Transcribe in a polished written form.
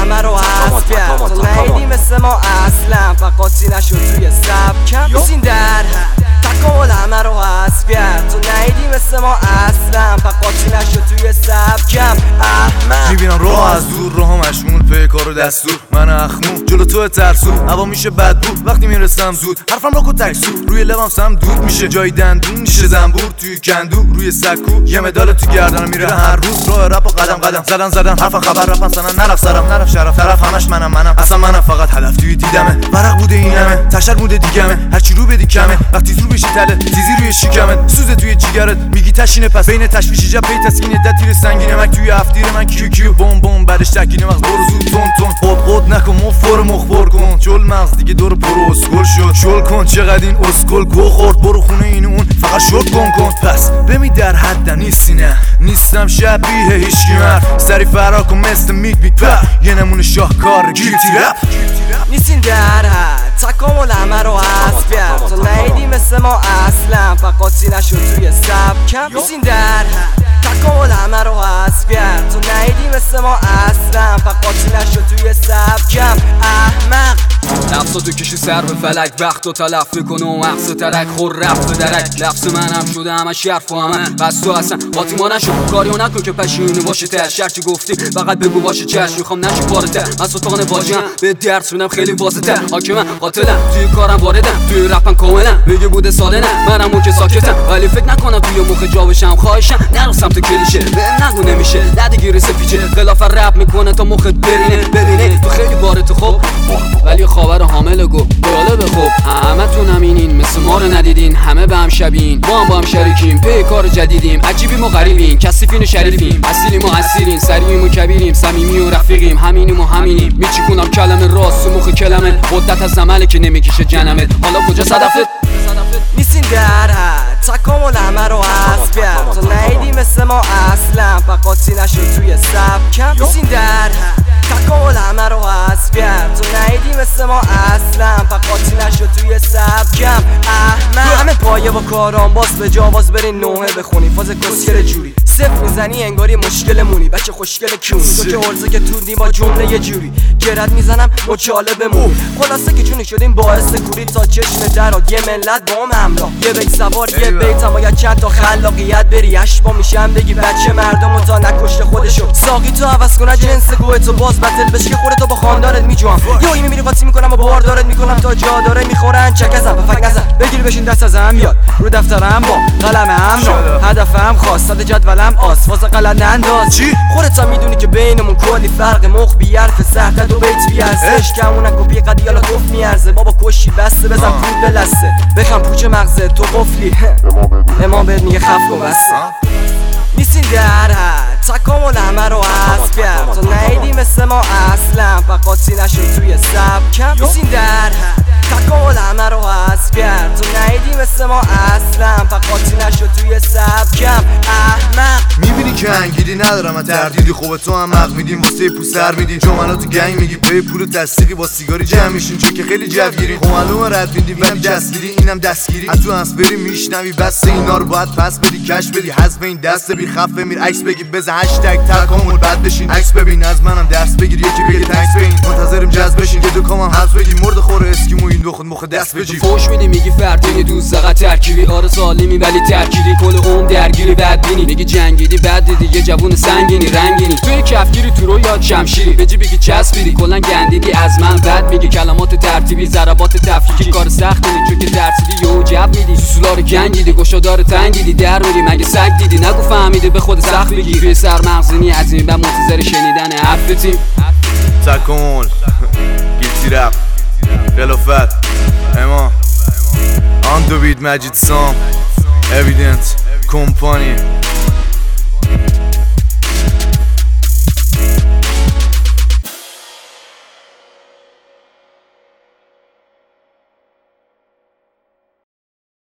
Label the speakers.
Speaker 1: همه رو حذف کرد. تو نیدی مثل ما اصلا فقاطی نشد توی سبکم. میسین در تکامل همه رو حذف کرد. تو نیدی مثل ما اصلا فقاطی نشد توی سبکم. احمد
Speaker 2: میبینم راه از دور، راه مشمول پی کار و دستور. من اخمو جلو تو ترسو، هوا میشه بد بود وقتی میرسم زود. حرفم راکو تکسو، روی لبم سم دود میشه جای دندون میشه زنبور توی کندو. روی سکو یه مدال تو گردنم میره هر روز. راه رپ و قدم زدن حرف خبر رفتن سنن. نرفت سرم نرفت شرف طرف همش منم اصلا منم فقط هدف توی دیدمه. ورق بوده اینمه تشر بوده دیگمه. هرچی رو بدی کمه وقتی زور بشی تله تیزی روی شکمت. سوزه توی جیگرت میگی تشینه پس بین تشویش جب پی تسکین دت تیر سنگینه. مک توی هفتیر من کیو بوم بعدش تکینه مغز برو زود تون خود نکن مفر مخبر کن. چول مغز دیگه دور پرو اسکل شد. شل کن چقدر این اسکل گو خورد. برو خونه این اون فقط شل کن. پس بمی در حد نیستی نه نیستم شبیه هیچکی مرد. سری فرار کن مثل میگ یه نمونه شاهکار گیلتی رپ.
Speaker 1: نیستین در حد تکامل همه رو حذف کرد. تو نیدی مثل ما اصلا فقاطی نشد توی سبکم. نیستین در حد تکامل همه رو حذف کرد. تو نیدی مثل ما اصلا فقاطی نشد توی سبکم. احمق
Speaker 3: نفساتو کشی سر به فلک وقتو تلف میکنه و مغز ترک خور رفت درک. لفظ منم شده همه شرف و همه بس تو اصلا فاطیما نشو کاریو نکن که پشیونی باشه تر. شرچی گفتی فقط بگو باشه چشم میخوام نشو پارتر. من سلطان واجیم به درس میدم خیلی واضح تر. حاکمم قاتلم توی کارم واردم توی رپم کاملم. میگه بوده ساده نه منم اون که ساکتم ولی فکر نکنم توی مخ جا بشم. خواهشم نرو سمت کلیشه بهم نگو نمیشه ندیگیری سپیچه. خلاف رپ میکنه تا مخت برینه تو خیلی بارت خوب ولی خاور حامل گو بالا بخوب. همه تون همینین مثل ما رو ندیدین. همه به هم شبین با هم شریکیم پی کار جدیدیم. عجیبیم و غریبیم کثیفین و شریفیم. اصیلیم و اسیریم سریعیم و کبیریم. صمیمی و رفیقیم همینیم و همینیم. میچیکونم کلمه راست و مخ کلمه. مدت از زمله که نمیکشه جنمت. حالا کجا صدفت
Speaker 1: نیستین در حد تکامل همه رو حذف کرد. تو نیدی مثل ما اصلا فقاطی نشد توی سبکم. نیستین در حد تکامل همه رو حذف کرد. تو نیدی مثل ما اصلا فقاطی نشد توی سبکم. احمد همه پایه و کاران باز به جاواز برین نوحه بخونی. فاز کسکر جوری صفر میزنی انگاری مشکل مونی. بچه خوشگل کونی تو که عرضه که توردی با جمله یه جوری گرد میزنم مچاله بمون. خلاصه که چونی شدیم باعث کوری تا چشم درات. یه ملت با هم همراه یه بیت سوار یه بیت هم باید چند تا خلاقیت بری. اشبا میشم بگی بچه مردم تا نکشته خودشو. ساقی تو عوض کنه جنس گوه تو باز بتل بشی خودتو با خاندارت میجوام. یه میمیری قاطی میکنم و باردارت میکنم تا جا داره میخورن چکزم و فک نزن. بگیر بشین دست از هم یاد رو دفترم با قلم هم را هدفم خاص صد جدولم آس فاز غلط ننداز.
Speaker 2: چی
Speaker 1: خودت هم میدونی که بینمون کلی فرق مخ بی حرف سخت دو بیت بی ارزش. کمونک کپی قدیالا توف میارزه. بابا کشی بسته بزن پود بلسته بخم پوچ مغزه تو قفلی. امام بهت میگه خف کن بسته. نیستین در حد تکامل همه رو حذف کرد. تو نیدی مثل ما اصلا فقاطی نشد توی سبکم. نیستین در حد تکامل همه رو حذف کرد. تو نیدی مثل ما اصلا فقاطی نشد توی سبکم. احمق
Speaker 2: میبینی که انگیری ندارم من تردیدی. خوب تو هم حق میدیم واسه پول سر میدین. جملاتو گنگ میگی پی پول و تصدیقی با سیگاری جمع میشین چون که خیلی جوگیرین. خب معلومه رد میدی ولی دستگیری اینم دستگیری. از تو هست بری میشنوی بس اینا رو باید پس بدی کش بدی. حذف این دست بی خفه میر عکس بگی بز هشتگ تکامل بعد بشین عکس ببین از منم درس بگیر یکی بگه تکس ببین. منتظریم جذب بشین که دو کامم حذف بگی. مرد خوره اسکیمو این دو خود مخ دست بجی.
Speaker 3: فوش میدی میگی فردی دوست فقط ترکیبی. آره سالمی ولی ترکیبی کل عمر درگیری بدبینی. میگی جنگیدی بعد دیدی یه جوون سنگینی رنگینی. توی کفگیری تو رو یاد شمشیری بجی بگی چسبیدی. کلا گندیدی از من بعد میگی کلمات ترتیبی ضربات تفکیکی. کار سختی چون که درسیدی یهو جب میدی. سوسولار گنگیدی گشادار تنگیدی در میری مگه سگ دیدی. نگو فهمیدی به خود سخت بگی. توی سرمغزینی عظیم و منتظر شنیدن حرفتیم.
Speaker 2: تکامل گیلتی رپ خلافت اما آن دو بیت مجید سام اویدنت کمپانی